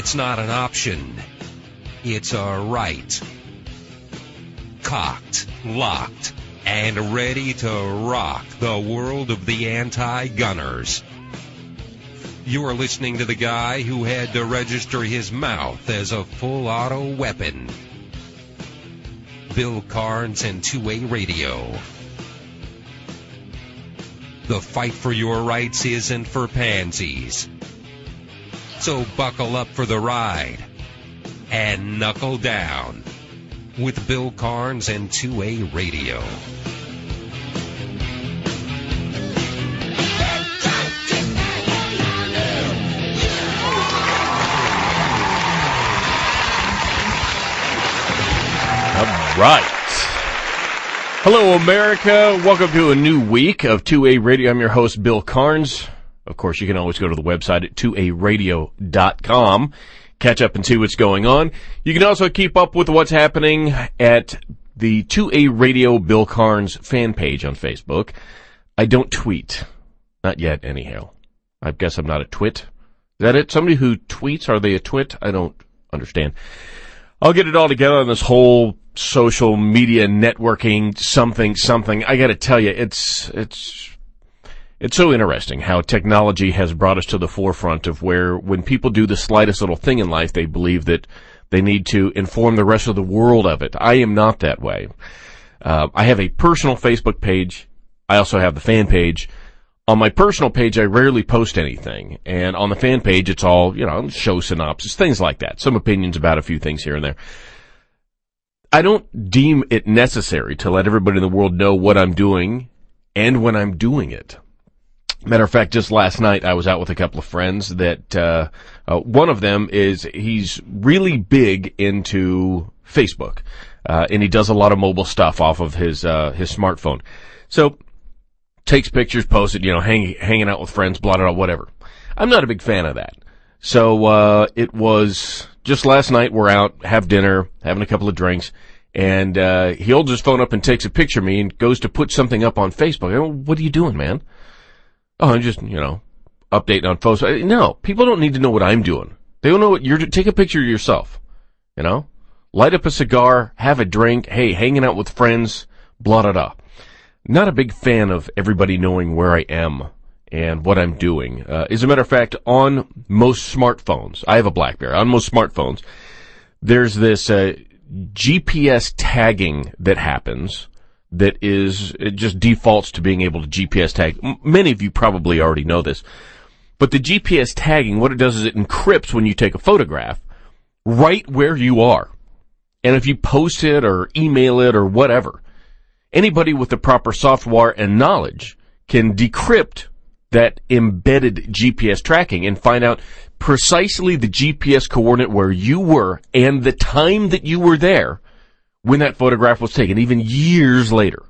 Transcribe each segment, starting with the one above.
It's not an option. It's a right. Cocked, locked, and ready to rock the world of the anti-gunners. You're listening to the guy who had to register his mouth as a full auto weapon. Bill Carnes and 2A Radio. The fight for your rights isn't for pansies. So buckle up for the ride and knuckle down with Bill Carnes and 2A Radio. All right. Hello, America. Welcome to a new week of 2A Radio. I'm your host, Bill Carnes. Of course, you can always go to the website at 2aradio.com. Catch up and see what's going on. You can also keep up with what's happening at the 2A Radio Bill Carnes fan page on Facebook. I don't tweet. Not yet, anyhow. I guess I'm not a twit. Is that it? Somebody who tweets, are they a twit? I don't understand. I'll get it all together on this whole social media networking something. I gotta tell you, it's so interesting how technology has brought us to the forefront of where when people do the slightest little thing in life, they believe that they need to inform the rest of the world of it. I am not that way. I have a personal Facebook page. I also have the fan page. On my personal page, I rarely post anything. And on the fan page, it's all, show synopsis, things like that. Some opinions about a few things here and there. I don't deem it necessary to let everybody in the world know what I'm doing and when I'm doing it. Matter of fact, just last night I was out with a couple of friends that, one of them he's really big into Facebook, and he does a lot of mobile stuff off of his smartphone. So, takes pictures, posts it, hanging out with friends, blah, blah, blah, whatever. I'm not a big fan of that. So, it was just last night we're out, have dinner, having a couple of drinks, and, he holds his phone up and takes a picture of me and goes to put something up on Facebook. I go, what are you doing, man? Oh, I'm just, updating on photos. No, people don't need to know what I'm doing. They don't know what you're doing. Take a picture of yourself, Light up a cigar, have a drink, hey, hanging out with friends, blah, blah, blah. Not a big fan of everybody knowing where I am and what I'm doing. As a matter of fact, on most smartphones, I have a BlackBerry, on most smartphones, there's this GPS tagging that happens. That it just defaults to being able to GPS tag. Many of you probably already know this. But the GPS tagging, what it does is it encrypts when you take a photograph right where you are. And if you post it or email it or whatever, anybody with the proper software and knowledge can decrypt that embedded GPS tracking and find out precisely the GPS coordinate where you were and the time that you were there when that photograph was taken, even years later.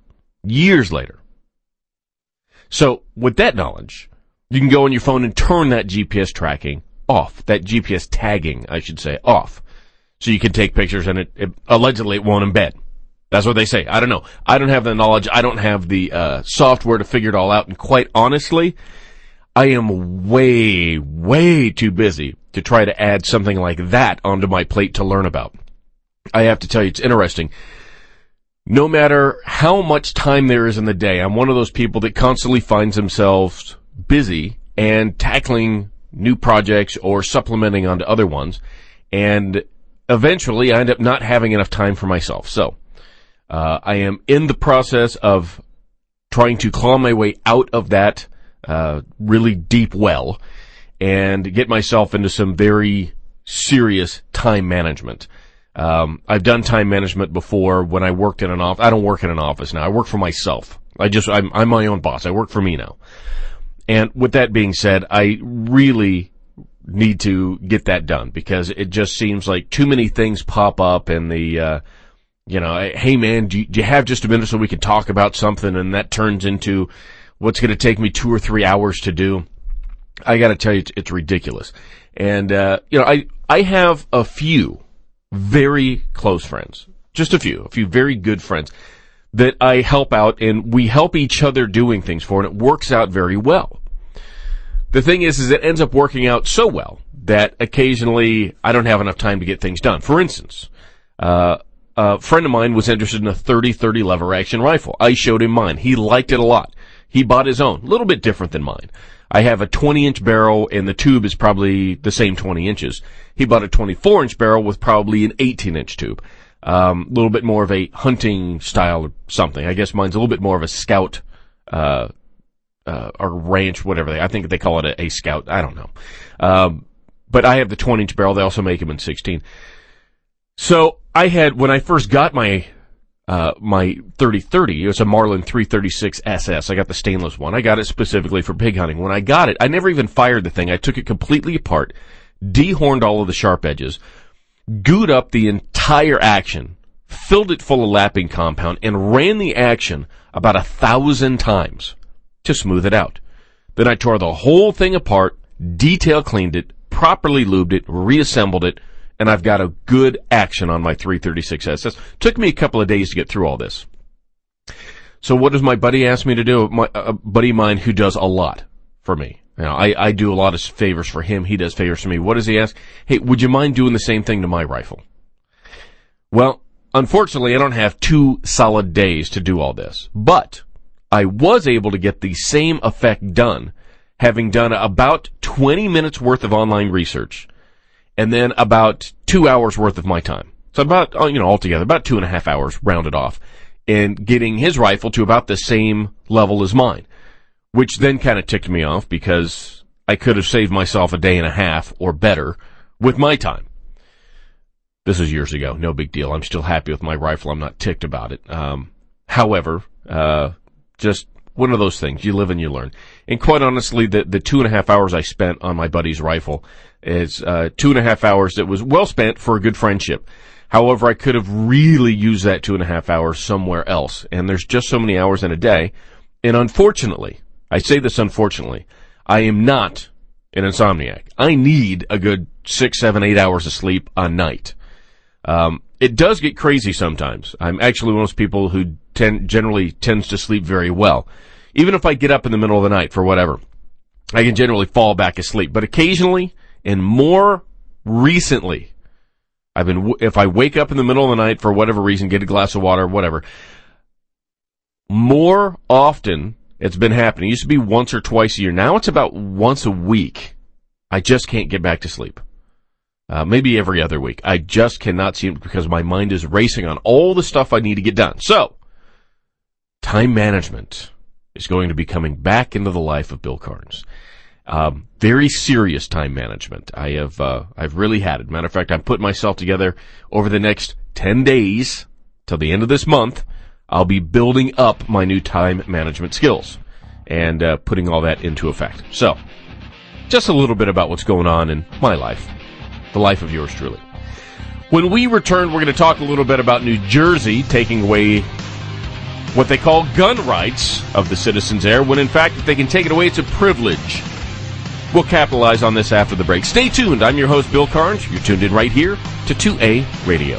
So, with that knowledge, you can go on your phone and turn that GPS tracking off, that GPS tagging, I should say, off. So you can take pictures and it allegedly it won't embed. That's what they say. I don't know. I don't have the knowledge. I don't have the software to figure it all out. And quite honestly, I am way, way too busy to try to add something like that onto my plate to learn about. I have to tell you, it's interesting. No matter how much time there is in the day, I'm one of those people that constantly finds themselves busy and tackling new projects or supplementing onto other ones. And eventually I end up not having enough time for myself. So, I am in the process of trying to claw my way out of that, really deep well and get myself into some very serious time management. I've done time management before when I worked in an office. I don't work in an office now. I work for myself. I'm my own boss. I work for me now. And with that being said, I really need to get that done because it just seems like too many things pop up and hey man, do you have just a minute so we can talk about something? And that turns into what's going to take me 2 or 3 hours to do. I got to tell you, it's ridiculous. And, I have a few very close friends, just a few very good friends that I help out and we help each other doing things for, and it works out very well. The thing is it ends up working out so well that occasionally I don't have enough time to get things done. For instance, a friend of mine was interested in a 30-30 lever action rifle. I showed him mine. He liked it a lot. He bought his own, a little bit different than mine. I have a 20-inch barrel, and the tube is probably the same 20 inches. He bought a 24-inch barrel with probably an 18-inch tube. A little bit more of a hunting style or something. I guess mine's a little bit more of a scout, or ranch, whatever I think they call it a scout. I don't know. But I have the 20-inch barrel. They also make them in 16. So I had, when I first got my 30-30, it was a Marlin 336 SS. I got the stainless one. I got it specifically for pig hunting. When I got it, I never even fired the thing. I took it completely apart, dehorned all of the sharp edges, gooed up the entire action, filled it full of lapping compound, and ran the action about 1,000 times to smooth it out. Then I tore the whole thing apart, detail cleaned it, properly lubed it, reassembled it, and I've got a good action on my 336 SS. Took me a couple of days to get through all this. So what does my buddy ask me to do? A buddy of mine who does a lot for me. You know, I do a lot of favors for him. He does favors for me. What does he ask? Hey, would you mind doing the same thing to my rifle? Well, unfortunately, I don't have 2 solid days to do all this. But I was able to get the same effect done, having done about 20 minutes worth of online research, and then about 2 hours worth of my time. So about, altogether, about 2.5 hours rounded off, and getting his rifle to about the same level as mine, which then kind of ticked me off because I could have saved myself a day and a half or better with my time. This was years ago. No big deal. I'm still happy with my rifle. I'm not ticked about it. However, just one of those things. You live and you learn. And quite honestly, the 2.5 hours I spent on my buddy's rifle is 2.5 hours that was well spent for a good friendship. However, I could have really used that 2.5 hours somewhere else. And there's just so many hours in a day. And unfortunately, I say this unfortunately, I am not an insomniac. I need a good 6, 7, 8 hours of sleep a night. It does get crazy sometimes. I'm actually one of those people who generally tends to sleep very well. Even if I get up in the middle of the night for whatever, I can generally fall back asleep. But occasionally, and more recently, if I wake up in the middle of the night for whatever reason, get a glass of water, whatever, more often it's been happening. It used to be once or twice a year. Now it's about once a week. I just can't get back to sleep. Maybe every other week. I just cannot seem, because my mind is racing on all the stuff I need to get done. So, time management is going to be coming back into the life of Bill Carnes. Very serious time management. I've really had it. Matter of fact, I'm putting myself together over the next 10 days till the end of this month. I'll be building up my new time management skills and putting all that into effect. So, just a little bit about what's going on in my life, the life of yours truly. When we return, we're going to talk a little bit about New Jersey taking away what they call gun rights of the citizens there, when in fact, if they can take it away, it's a privilege. We'll capitalize on this after the break. Stay tuned. I'm your host, Bill Carnes. You're tuned in right here to 2A Radio.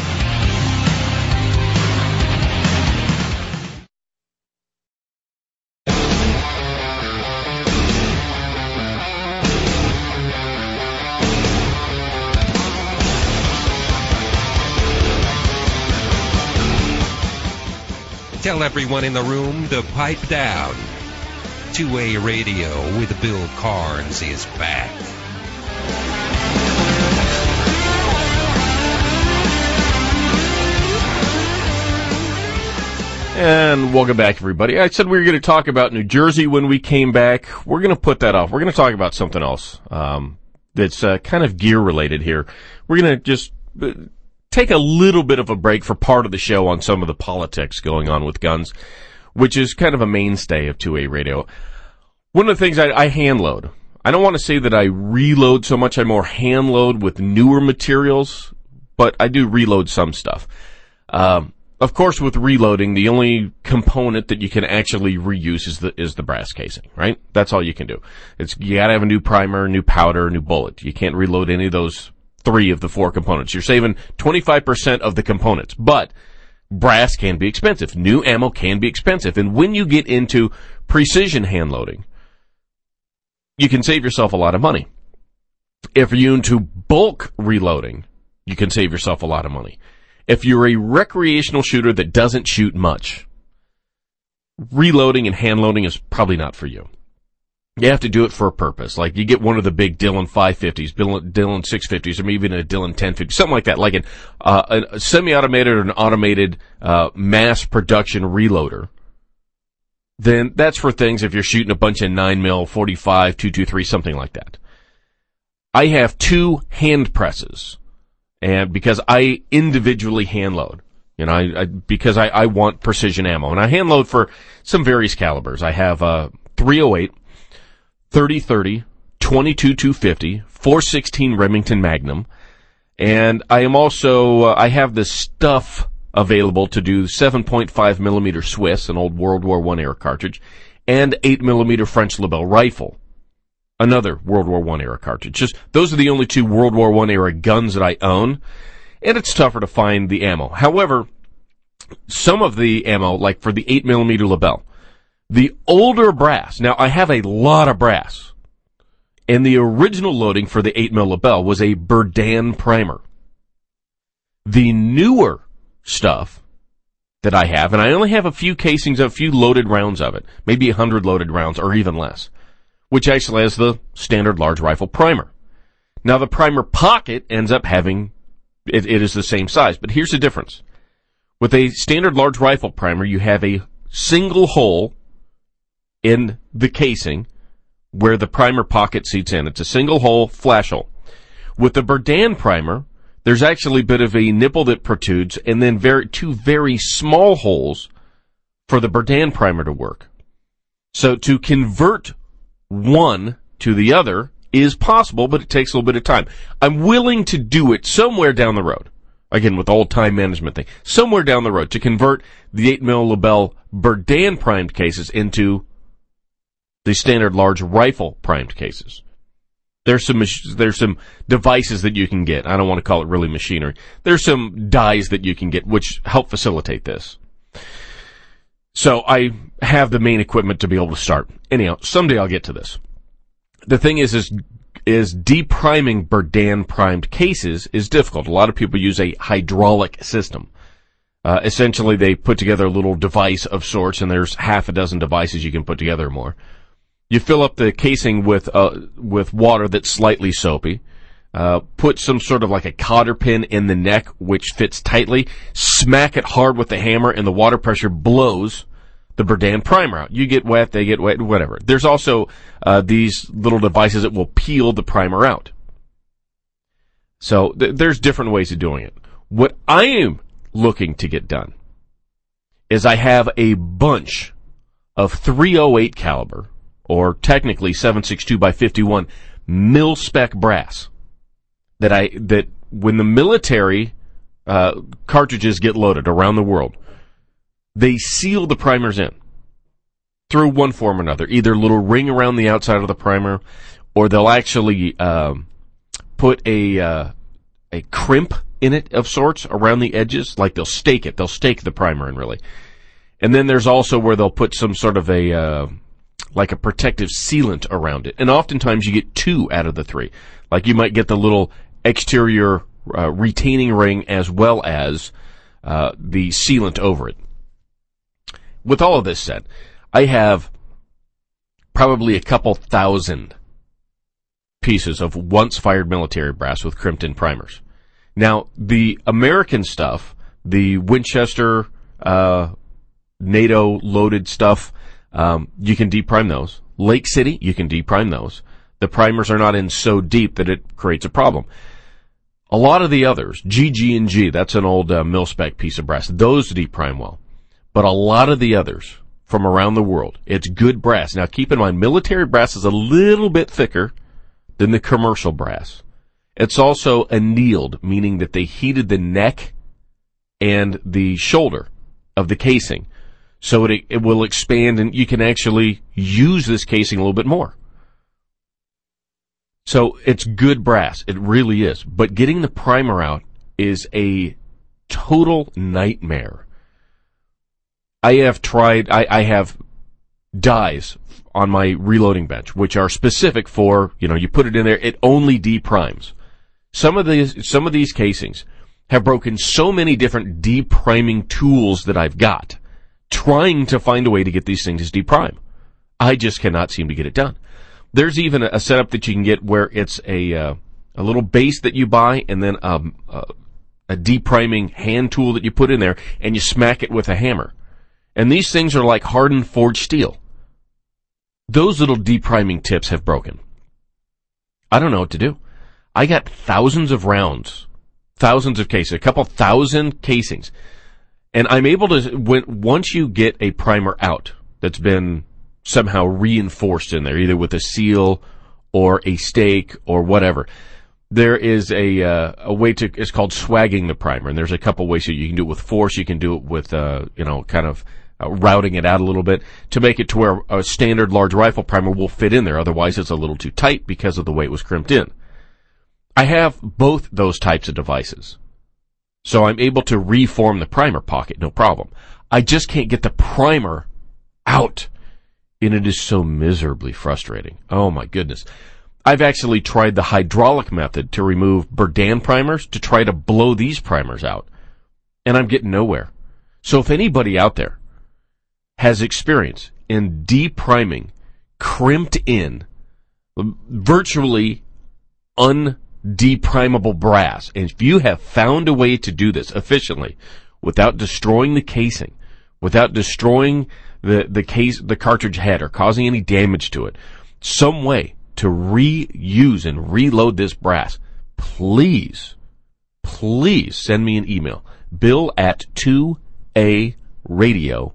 Tell everyone in the room to pipe down. 2A Radio with Bill Carnes is back. And welcome back, everybody. I said we were going to talk about New Jersey when we came back. We're going to put that off. We're going to talk about something else that's kind of gear-related here. We're going to just take a little bit of a break for part of the show on some of the politics going on with guns, which is kind of a mainstay of 2A Radio. One of the things I hand load, I don't want to say that I reload so much, I more hand load with newer materials, but I do reload some stuff. Of course, with reloading, the only component that you can actually reuse is the brass casing, right? That's all you can do. You gotta have a new primer, new powder, new bullet. You can't reload any of those 3 of the 4 components. You're saving 25% of the components, but brass can be expensive. New ammo can be expensive. And when you get into precision hand loading, you can save yourself a lot of money. If you're into bulk reloading, you can save yourself a lot of money. If you're a recreational shooter that doesn't shoot much, reloading and hand loading is probably not for you. You have to do it for a purpose. Like you get one of the big Dillon 550s, Dillon 650s, or maybe even a Dillon 1050, something like that, like a semi-automated or an automated mass production reloader. Then that's for things if you're shooting a bunch of 9mm, 45, 223, something like that. I have 2 hand presses, and because I individually hand load. You know, because I want precision ammo. And I hand load for some various calibers. I have 308, 30-30, 22-250, 416 Remington Magnum. And I am also, I have the stuff available to do 7.5 millimeter Swiss, an old World War I era cartridge, and 8 millimeter French Lebel rifle, another World War I era cartridge. Just, those are the only 2 World War I era guns that I own. And it's tougher to find the ammo. However, some of the ammo, like for the 8mm Lebel, the older brass, now I have a lot of brass, and the original loading for the 8mm Lebel was a Berdan primer. The newer stuff that I have, and I only have a few casings, a few loaded rounds of it, maybe 100 loaded rounds or even less, which actually has the standard large rifle primer. Now the primer pocket ends up having it is the same size, but here's the difference. With a standard large rifle primer, you have a single hole in the casing where the primer pocket seats in. It's a single hole, flash hole. With the Berdan primer, there's actually a bit of a nipple that protrudes, and then 2 very small holes for the Berdan primer to work. So to convert one to the other is possible, but it takes a little bit of time. I'm willing to do it somewhere down the road. Again, with the whole time management thing. Somewhere down the road to convert the 8mm Lebel Berdan primed cases into the standard large rifle primed cases. There's some devices that you can get. I don't want to call it really machinery. There's some dies that you can get which help facilitate this. So I have the main equipment to be able to start. Anyhow, someday I'll get to this. The thing is depriming Berdan primed cases is difficult. A lot of people use a hydraulic system. Essentially, they put together a little device of sorts, and there's half a dozen devices you can put together or more. You fill up the casing with water that's slightly soapy. Put some sort of like a cotter pin in the neck, which fits tightly. Smack it hard with the hammer, and the water pressure blows the Berdan primer out. You get wet, they get wet, whatever. There's also these little devices that will peel the primer out. So there's different ways of doing it. What I am looking to get done is I have a bunch of 308 caliber, or technically 7.62 by 51 mil-spec brass that when the military cartridges get loaded around the world, they seal the primers in through one form or another, either a little ring around the outside of the primer, or they'll actually put a crimp in it of sorts around the edges, like they'll stake the primer in really. And then there's also where they'll put some sort of like a protective sealant around it. And oftentimes you get 2 out of the 3. Like you might get the little exterior retaining ring as well as the sealant over it. With all of this said, I have probably a couple thousand pieces of once-fired military brass with crimped-in primers. Now, the American stuff, the Winchester NATO-loaded stuff, you can deprime those. Lake City, you can deprime those. The primers are not in so deep that it creates a problem. A lot of the others, GG&G, that's an old mil-spec piece of brass, those deprime well. But a lot of the others from around the world, it's good brass. Now keep in mind, military brass is a little bit thicker than the commercial brass. It's also annealed, meaning that they heated the neck and the shoulder of the casing. So it will expand, and you can actually use this casing a little bit more. So it's good brass. It really is. But getting the primer out is a total nightmare. I have tried, I have dies on my reloading bench, which are specific for, you put it in there, it only deprimes. Some of these casings have broken so many different depriming tools that I've got, trying to find a way to get these things to deprime. I just cannot seem to get it done. There's even a setup that you can get where it's a little base that you buy and then a depriming hand tool that you put in there and you smack it with a hammer. And these things are like hardened forged steel. Those little depriming tips have broken. I don't know what to do. I got thousands of rounds, thousands of cases, a couple thousand casings. And I'm able to, once you get a primer out that's been somehow reinforced in there, either with a seal or a stake or whatever, there is a way to, it's called swagging the primer. And there's a couple ways. You can do it with force. You can do it with, kind of routing it out a little bit to make it to where a standard large rifle primer will fit in there. Otherwise, it's a little too tight because of the way it was crimped in. I have both those types of devices. So I'm able to reform the primer pocket, no problem. I just can't get the primer out. And it is so miserably frustrating. Oh my goodness. I've actually tried the hydraulic method to remove Berdan primers to try to blow these primers out. And I'm getting nowhere. So if anybody out there has experience in depriming crimped in, virtually undeprimable brass, and if you have found a way to do this efficiently without destroying the casing, without destroying the cartridge head or causing any damage to it, some way to reuse and reload this brass, please send me an email, bill@2aradio.com.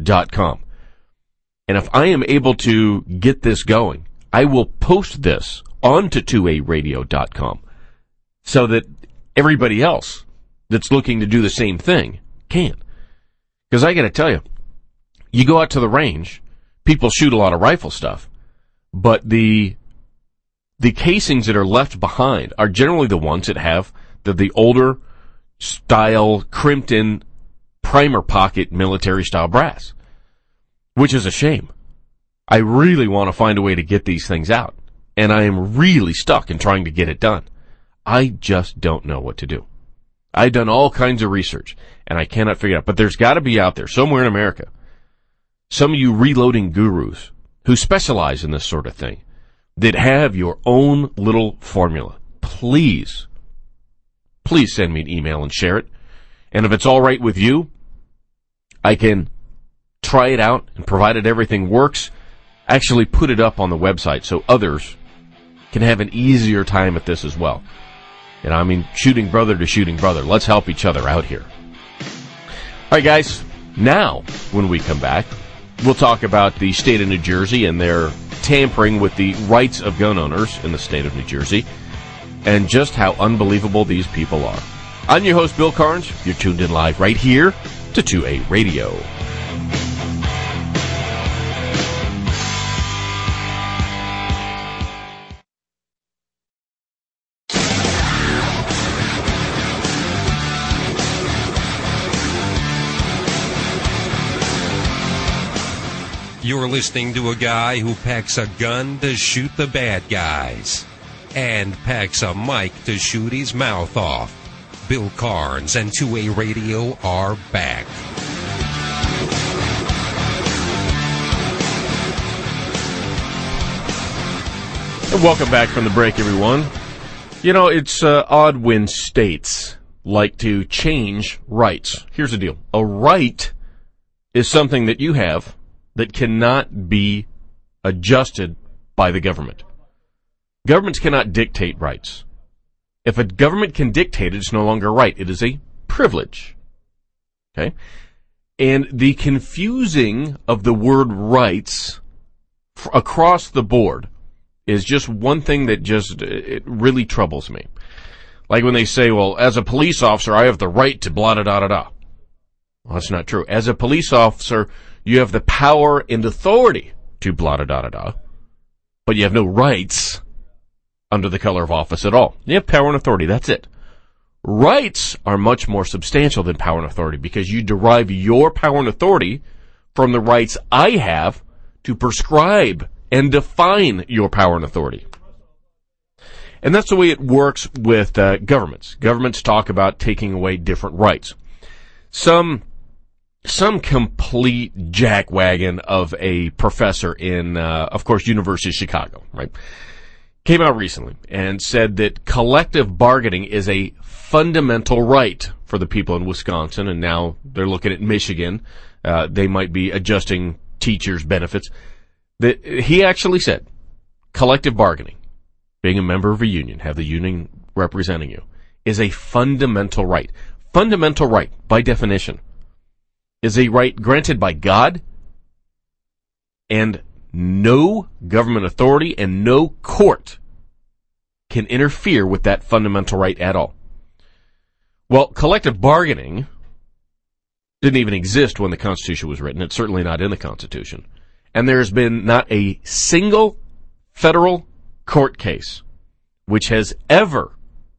And if I am able to get this going, I will post this onto 2aradio.com so that everybody else that's looking to do the same thing can. Because I got to tell you, you go out to the range, people shoot a lot of rifle stuff, but the casings that are left behind are generally the ones that have the older style crimped in primer pocket military style brass, which is a shame. I really want to find a way to get these things out, and I am really stuck in trying to get it done. I just don't know what to do. I've done all kinds of research, and I cannot figure it out. But there's got to be out there, somewhere in America, some of you reloading gurus who specialize in this sort of thing, that have your own little formula. Please send me an email and share it. And if it's all right with you, I can try it out, and provided everything works, actually put it up on the website so others can have an easier time at this as well. And I mean, shooting brother to shooting brother. Let's help each other out here. All right, guys. Now, when we come back, we'll talk about the state of New Jersey and their tampering with the rights of gun owners in the state of New Jersey, and just how unbelievable these people are. I'm your host, Bill Carnes. You're tuned in live right here to 2A Radio. You're listening to a guy who packs a gun to shoot the bad guys and packs a mic to shoot his mouth off. Bill Carnes and 2A Radio are back. And welcome back from the break, everyone. You know, it's odd when states like to change rights. Here's the deal. A right is something that you have that cannot be adjusted by the government. Governments cannot dictate rights. If a government can dictate it, it's no longer a right. It is a privilege. Okay? And the confusing of the word rights across the board is just one thing that it really troubles me. Like when they say, well, as a police officer, I have the right to blah-da-da-da-da. Well, that's not true. As a police officer, you have the power and authority to blah-da-da-da-da, but you have no rights under the color of office at all. You have power and authority, that's it. Rights are much more substantial than power and authority because you derive your power and authority from the rights I have to prescribe and define your power and authority. And that's the way it works with governments. Governments talk about taking away different rights. Some complete jackwagon of a professor in, of course, University of Chicago, right, came out recently and said that collective bargaining is a fundamental right for the people in Wisconsin, and now they're looking at Michigan. They might be adjusting teachers' benefits. That he actually said collective bargaining, being a member of a union, have the union representing you, is a fundamental right. Fundamental right, by definition, is a right granted by God, and no government authority and no court can interfere with that fundamental right at all. Well, collective bargaining didn't even exist when the Constitution was written. It's certainly not in the Constitution. And there's been not a single federal court case which has ever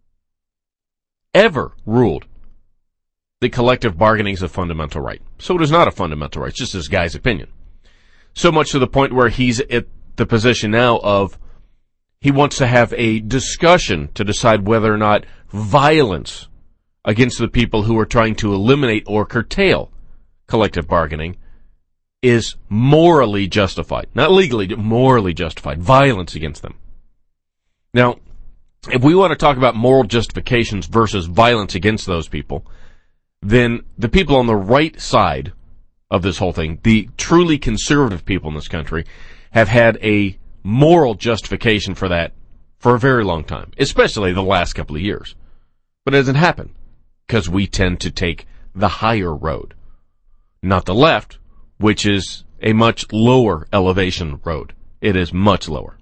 ruled that collective bargaining is a fundamental right. So it is not a fundamental right. It's just this guy's opinion. So much to the point where he's at the position now of he wants to have a discussion to decide whether or not violence against the people who are trying to eliminate or curtail collective bargaining is morally justified. Not legally, but morally justified. Violence against them. Now, if we want to talk about moral justifications versus violence against those people, then the people on the right side of this whole thing, the truly conservative people in this country, have had a moral justification for that for a very long time, especially the last couple of years. But it doesn't happen because we tend to take the higher road, not the left, which is a much lower elevation road. It is much lower.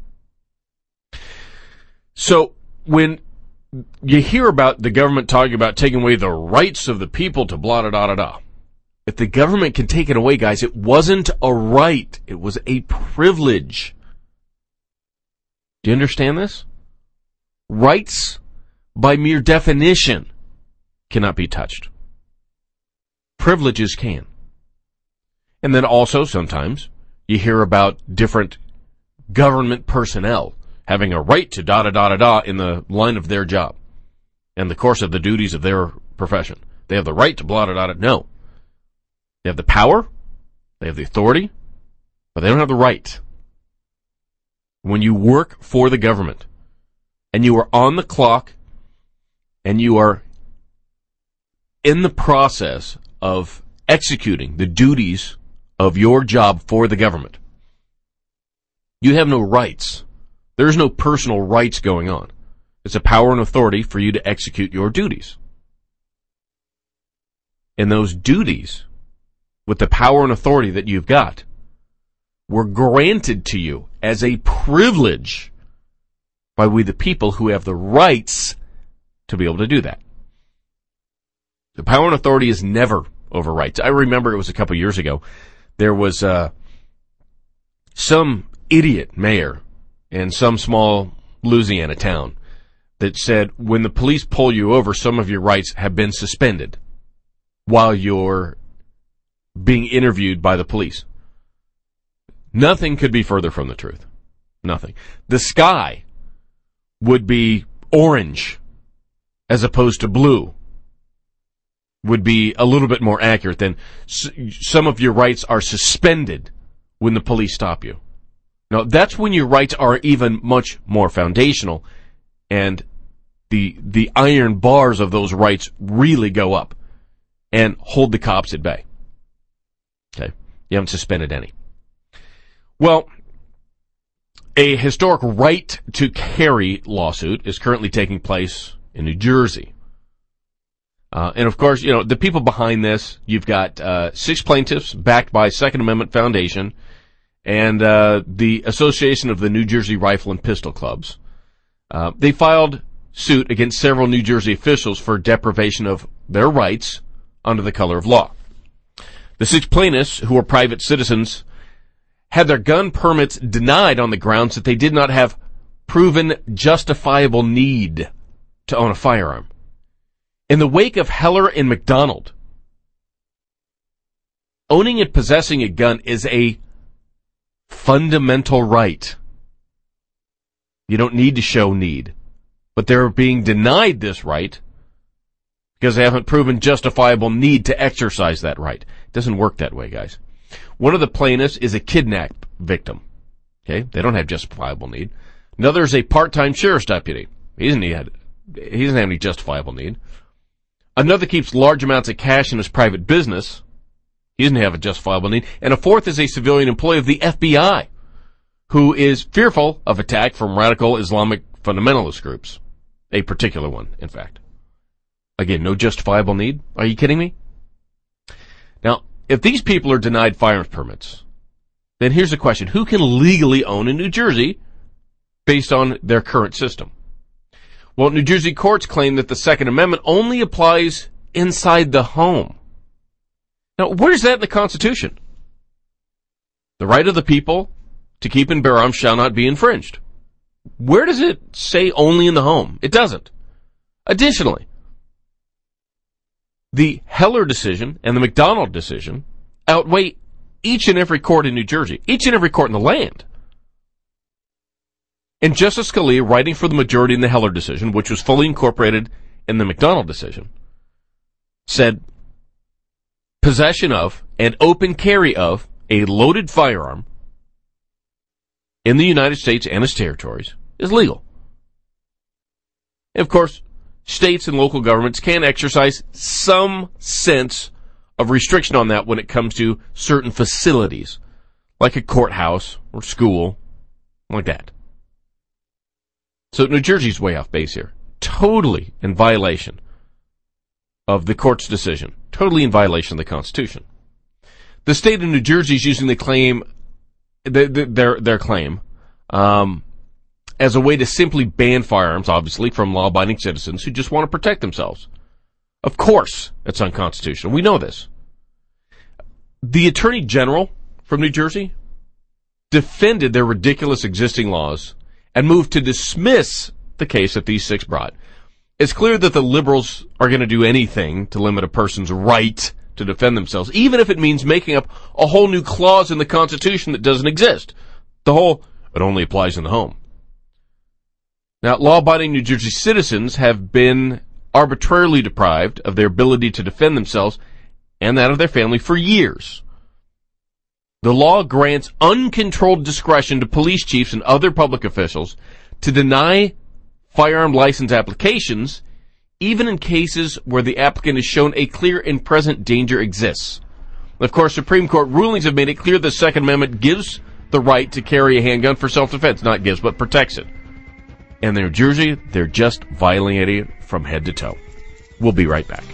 So when you hear about the government talking about taking away the rights of the people to blah, da, da, da, da. If the government can take it away, guys, it wasn't a right. It was a privilege. Do you understand this? Rights, by mere definition, cannot be touched. Privileges can. And then also, sometimes, you hear about different government personnel having a right to da-da-da-da-da in the line of their job and the course of the duties of their profession. They have the right to blah-da-da-da. No. They have the power, they have the authority, but they don't have the right. When you work for the government and you are on the clock and you are in the process of executing the duties of your job for the government, you have no rights. There's no personal rights going on. It's a power and authority for you to execute your duties. And those duties, with the power and authority that you've got, were granted to you as a privilege by we the people who have the rights to be able to do that. The power and authority is never over rights. I remember it was a couple years ago. There was some idiot mayor in some small Louisiana town that said, when the police pull you over, some of your rights have been suspended while you're being interviewed by the police. Nothing could be further from the truth. Nothing. The sky would be orange as opposed to blue. Would be a little bit more accurate than some of your rights are suspended when the police stop you. Now, that's when your rights are even much more foundational, and the iron bars of those rights really go up and hold the cops at bay. Okay? You haven't suspended any. Well, a historic right to carry lawsuit is currently taking place in New Jersey. And of course, you know, the people behind this, you've got 6 plaintiffs backed by Second Amendment Foundation and the Association of the New Jersey Rifle and Pistol Clubs. They filed suit against several New Jersey officials for deprivation of their rights under the color of law. The 6 plaintiffs, who are private citizens, had their gun permits denied on the grounds that they did not have proven justifiable need to own a firearm. In the wake of Heller and McDonald, owning and possessing a gun is a fundamental right. You don't need to show need. But they're being denied this right because they haven't proven justifiable need to exercise that right. It doesn't work that way, guys. One of the plaintiffs is a kidnap victim. Okay? They don't have justifiable need. Another is a part-time sheriff's deputy. He doesn't have any justifiable need. Another keeps large amounts of cash in his private business. He doesn't have a justifiable need. And a fourth is a civilian employee of the FBI who is fearful of attack from radical Islamic fundamentalist groups. A particular one, in fact. Again, no justifiable need? Are you kidding me? Now, if these people are denied firearms permits, then here's the question. Who can legally own in New Jersey based on their current system? Well, New Jersey courts claim that the Second Amendment only applies inside the home. Now, where is that in the Constitution? The right of the people to keep and bear arms shall not be infringed. Where does it say only in the home? It doesn't. Additionally, the Heller decision and the McDonald decision outweigh each and every court in New Jersey, each and every court in the land. And Justice Scalia, writing for the majority in the Heller decision, which was fully incorporated in the McDonald decision, said, possession of and open carry of a loaded firearm in the United States and its territories is legal. And of course, states and local governments can exercise some sense of restriction on that when it comes to certain facilities, like a courthouse or school, like that. So New Jersey's way off base here. Totally in violation of the court's decision. Totally in violation of the Constitution. The state of New Jersey is using the claim, their claim, as a way to simply ban firearms, obviously, from law-abiding citizens who just want to protect themselves. Of course, it's unconstitutional. We know this. The Attorney General from New Jersey defended their ridiculous existing laws and moved to dismiss the case that these six brought. It's clear that the liberals are going to do anything to limit a person's right to defend themselves, even if it means making up a whole new clause in the Constitution that doesn't exist. The whole, it only applies in the home. Now, law-abiding New Jersey citizens have been arbitrarily deprived of their ability to defend themselves and that of their family for years. The law grants uncontrolled discretion to police chiefs and other public officials to deny firearm license applications, even in cases where the applicant has shown a clear and present danger exists. Of course, Supreme Court rulings have made it clear the Second Amendment gives the right to carry a handgun for self-defense. Not gives, but protects it. And in New Jersey, they're just violating it from head to toe. We'll be right back.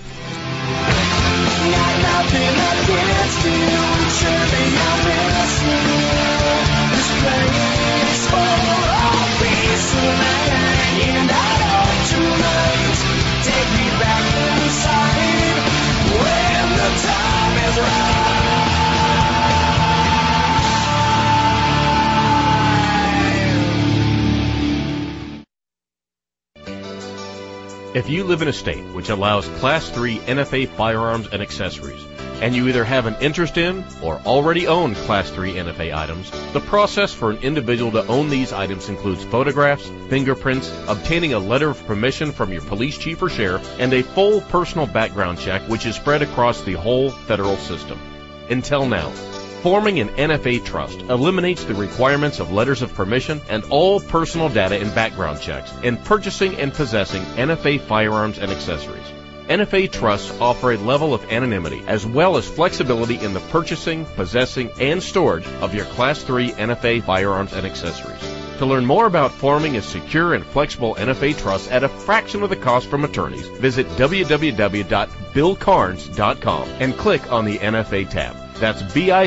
If you live in a state which allows Class 3 NFA firearms and accessories, and you either have an interest in or already own Class 3 NFA items, the process for an individual to own these items includes photographs, fingerprints, obtaining a letter of permission from your police chief or sheriff, and a full personal background check which is spread across the whole federal system. Until now, forming an NFA trust eliminates the requirements of letters of permission and all personal data and background checks in purchasing and possessing NFA firearms and accessories. NFA trusts offer a level of anonymity as well as flexibility in the purchasing, possessing, and storage of your Class 3 NFA firearms and accessories. To learn more about forming a secure and flexible NFA trust at a fraction of the cost from attorneys, visit www.billcarns.com and click on the NFA tab. That's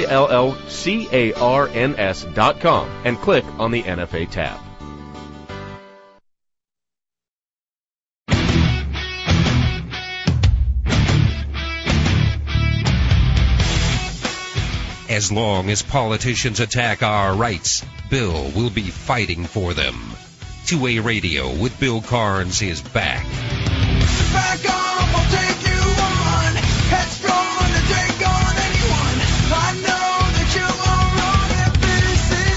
BILLCARNS.com and click on the NFA tab. As long as politicians attack our rights, Bill will be fighting for them. 2A Radio with Bill Carnes is back. Back off, I'll take you on. Headstrong to take on anyone. I know that you are wrong if this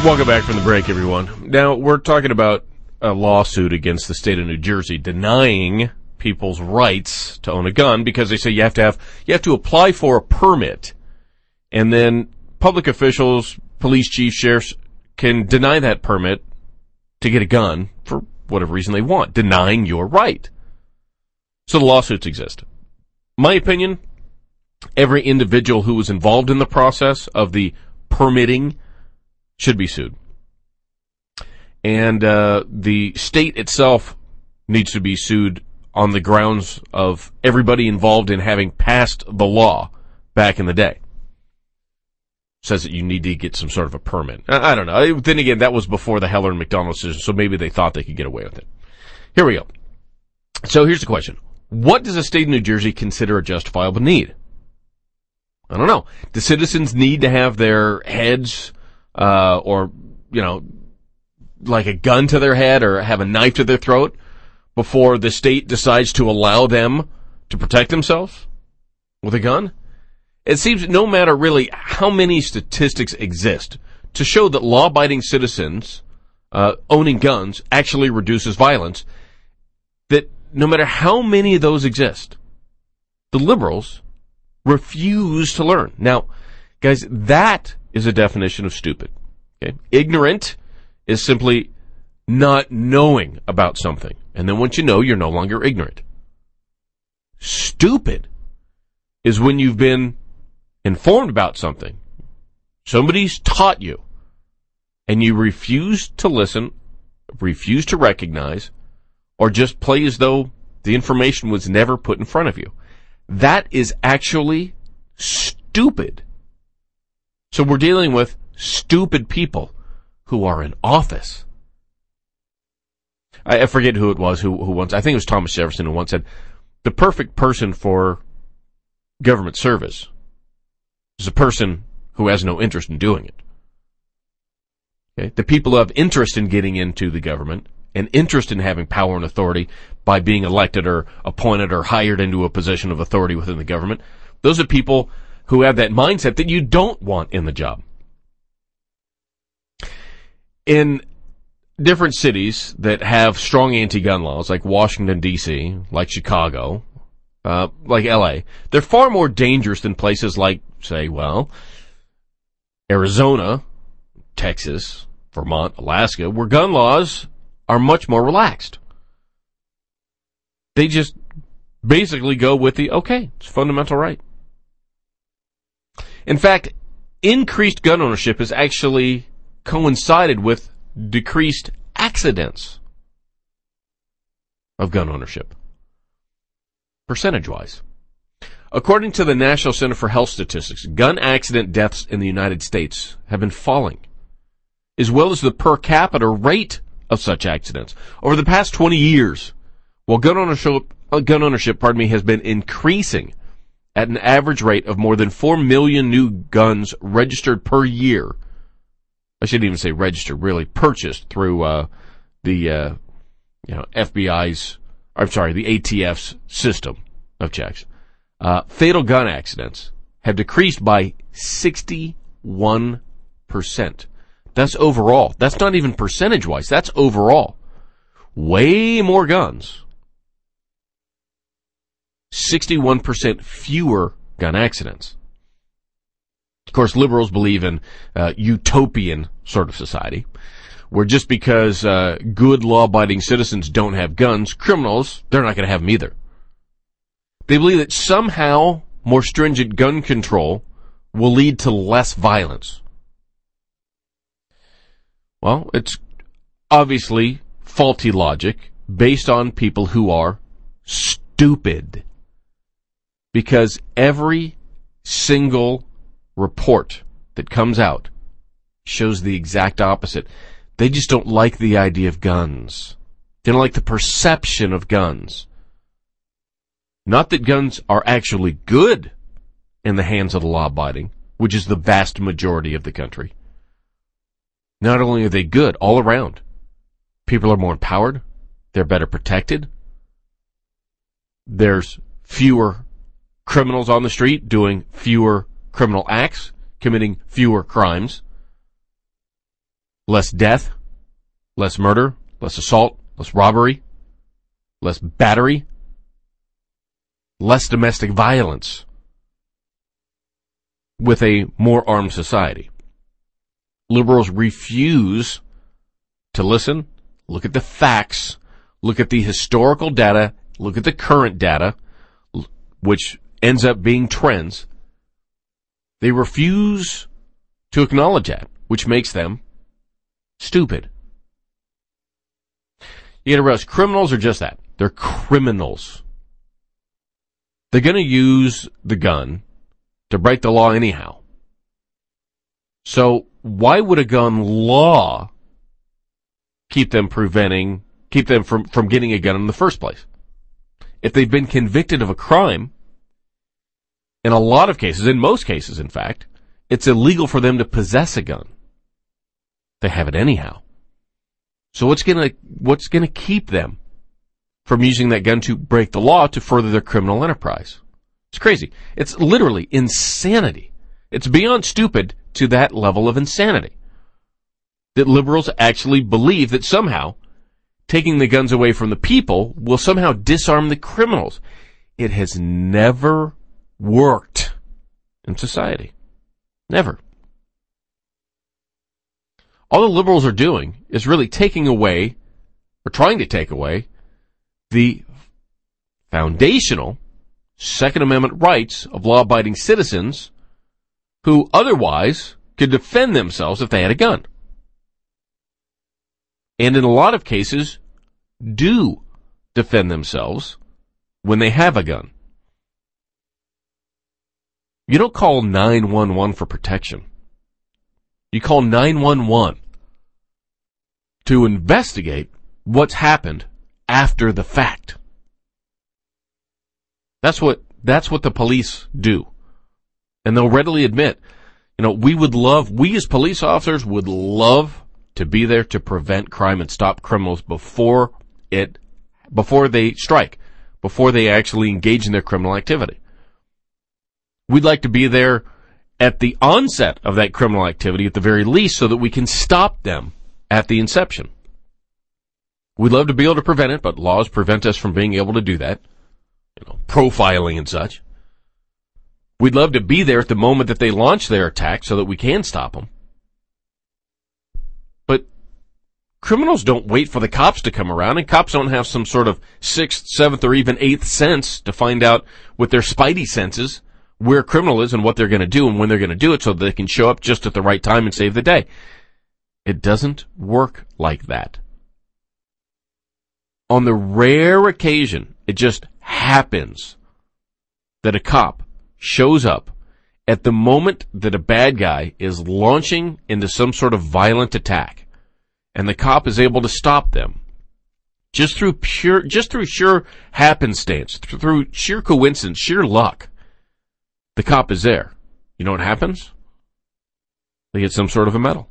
Welcome back from the break, everyone. Now, we're talking about a lawsuit against the state of New Jersey denying people's rights to own a gun because they say you have to apply for a permit, and then public officials, police chiefs, sheriffs can deny that permit to get a gun for whatever reason they want, denying your right. So the lawsuits exist. My opinion, every individual who was involved in the process of the permitting should be sued. And the state itself needs to be sued on the grounds of everybody involved in having passed the law back in the day. Says that you need to get some sort of a permit. I don't know. Then again, that was before the Heller and McDonald decision, so maybe they thought they could get away with it. Here we go. So here's the question. What does the state of New Jersey consider a justifiable need? I don't know. Do citizens need to have their heads or, like a gun to their head or have a knife to their throat before the state decides to allow them to protect themselves with a gun? It seems no matter really how many statistics exist to show that law-abiding citizens owning guns actually reduces violence, that no matter how many of those exist, the liberals refuse to learn. Now, guys, that is a definition of stupid. Okay? Ignorant is simply not knowing about something. And then once you know, you're no longer ignorant. Stupid is when you've been informed about something. Somebody's taught you, and you refuse to listen, refuse to recognize, or just play as though the information was never put in front of you. That is actually stupid. So we're dealing with stupid people who are in office. I forget who it was who once, I think it was Thomas Jefferson who once said, the perfect person for government service is a person who has no interest in doing it. Okay? The people who have interest in getting into the government and interest in having power and authority by being elected or appointed or hired into a position of authority within the government, those are people who have that mindset that you don't want in the job. In different cities that have strong anti-gun laws, like Washington, D.C., like Chicago, like L.A., they're far more dangerous than places like, say, Arizona, Texas, Vermont, Alaska, where gun laws are much more relaxed. They just basically go with it's fundamental right. In fact, increased gun ownership has actually coincided with decreased accidents of gun ownership, percentage-wise. According to the National Center for Health Statistics, gun accident deaths in the United States have been falling, as well as the per capita rate of such accidents. Over the past 20 years, while gun ownership has been increasing at an average rate of more than 4 million new guns registered per year. I shouldn't even say registered, really purchased through the ATF's system of checks. Fatal gun accidents have decreased by 61%. That's overall. That's not even percentage-wise. That's overall. Way more guns. 61% fewer gun accidents. Of course, liberals believe in utopian sort of society, where just because good law-abiding citizens don't have guns, criminals, they're not going to have them either. They believe that somehow more stringent gun control will lead to less violence. Well, it's obviously faulty logic based on people who are stupid. Because every single report that comes out shows the exact opposite. They just don't like the idea of guns. They don't like the perception of guns. Not that guns are actually good in the hands of the law-abiding, which is the vast majority of the country. Not only are they good all around, people are more empowered, they're better protected, there's fewer criminals on the street doing fewer criminal acts, committing fewer crimes. less death, less murder, less assault, less robbery, less battery, less domestic violence with a more armed society. Liberals refuse to listen, look at the facts, look at the historical data, look at the current data, which ends up being trends. They refuse to acknowledge that, which makes them stupid. You gotta realize criminals are just that. They're criminals. They're gonna use the gun to break the law anyhow. So why would a gun law keep them from getting a gun in the first place? If they've been convicted of a crime, in a lot of cases, in most cases, in fact, it's illegal for them to possess a gun. They have it anyhow. So what's gonna keep them from using that gun to break the law to further their criminal enterprise? It's crazy. It's literally insanity. It's beyond stupid to that level of insanity. That liberals actually believe that somehow taking the guns away from the people will somehow disarm the criminals. It has never worked in society. Never. All the liberals are doing is really taking away, or trying to take away, the foundational Second Amendment rights of law-abiding citizens who otherwise could defend themselves if they had a gun. And in a lot of cases, do defend themselves when they have a gun. You don't call 911 for protection. You call 911 to investigate what's happened after the fact. That's what the police do. And they'll readily admit, we as police officers would love to be there to prevent crime and stop criminals before they strike, before they actually engage in their criminal activity. We'd like to be there at the onset of that criminal activity at the very least so that we can stop them at the inception. We'd love to be able to prevent it, but laws prevent us from being able to do that. Profiling and such. We'd love to be there at the moment that they launch their attack so that we can stop them. But criminals don't wait for the cops to come around, and cops don't have some sort of 6th, 7th, or even 8th sense to find out with their spidey senses where a criminal is and what they're going to do and when they're going to do it so that they can show up just at the right time and save the day. It doesn't work like that. On the rare occasion, it just happens that a cop shows up at the moment that a bad guy is launching into some sort of violent attack, and the cop is able to stop them just through sheer happenstance, through sheer coincidence, sheer luck. The cop is there. You know what happens? They get some sort of a medal.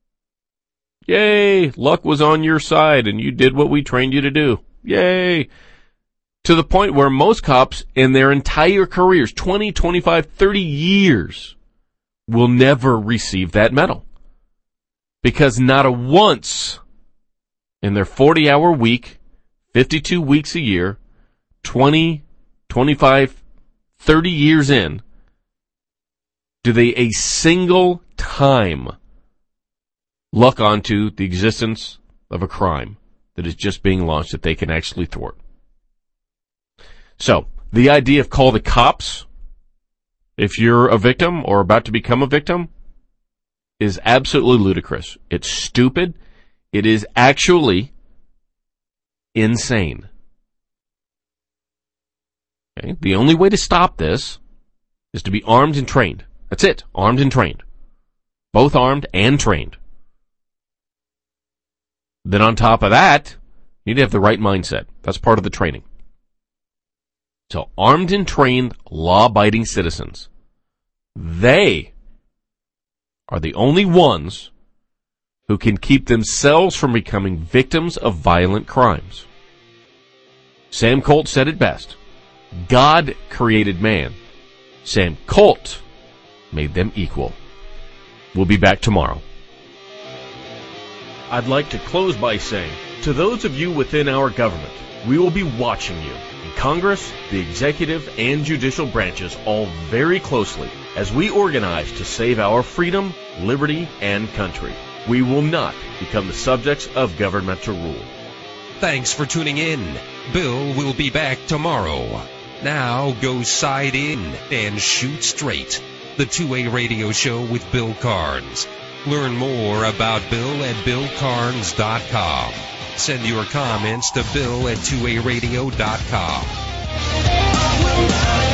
Yay! Luck was on your side and you did what we trained you to do. Yay! To the point where most cops in their entire careers, 20, 25, 30 years, will never receive that medal. Because not a once in their 40-hour week, 52 weeks a year, 20, 25, 30 years in, do they a single time luck onto the existence of a crime that is just being launched that they can actually thwart. So, the idea of call the cops if you're a victim or about to become a victim is absolutely ludicrous. It's stupid. It is actually insane. Okay? The only way to stop this is to be armed and trained. That's it. Armed and trained. Both armed and trained. Then on top of that, you need to have the right mindset. That's part of the training. So armed and trained, law-abiding citizens. They are the only ones who can keep themselves from becoming victims of violent crimes. Sam Colt said it best. God created man. Sam Colt made them equal. We'll be back tomorrow. I'd like to close by saying, to those of you within our government, we will be watching you, in Congress, the executive, and judicial branches, all very closely as we organize to save our freedom, liberty, and country. We will not become the subjects of governmental rule. Thanks for tuning in. Bill will be back tomorrow. Now go side in and shoot straight. The 2A Radio Show with Bill Carnes. Learn more about Bill at BillCarnes.com. Send your comments to Bill at 2ARadio.com.